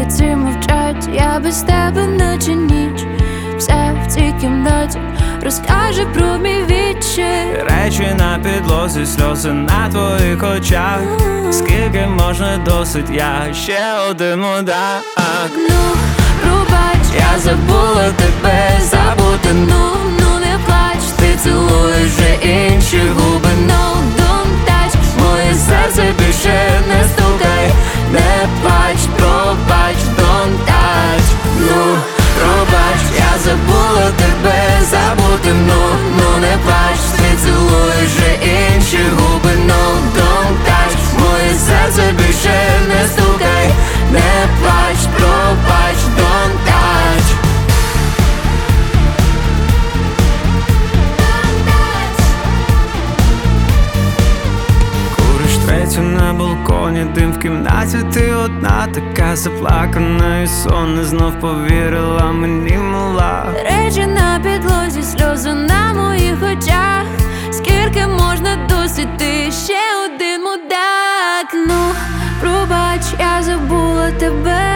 вулиці мовчать, я без тебе наче ніч. Все в цій кімнаті розкаже про мій відчай. Речі на підлозі, сльози на твоїх очах. Скільки можна досить, я ще один мудак. Ну, пробач, Я забула тебе, забути, ну не плач. ти цілуєш вже інші губи. No, don't touch. Моє серце більше не стукай, не плач, пробач, don't touch. Ну, пробач, я забула тебе, забути, ну не плач. Ти цілуєш вже інші губи. No, don't touch. Моє серце більше не стукай, не плач, пробач, don't touch. Куриш третю на балконі, дим в кімнаті, ти одна, така заплакана і сонна, знов повірила мені, мила. Речі на підлозі, сльози на моїх очах. Скільки можна досить, ти ще один мудак. Ну, пробач, я забула тебе,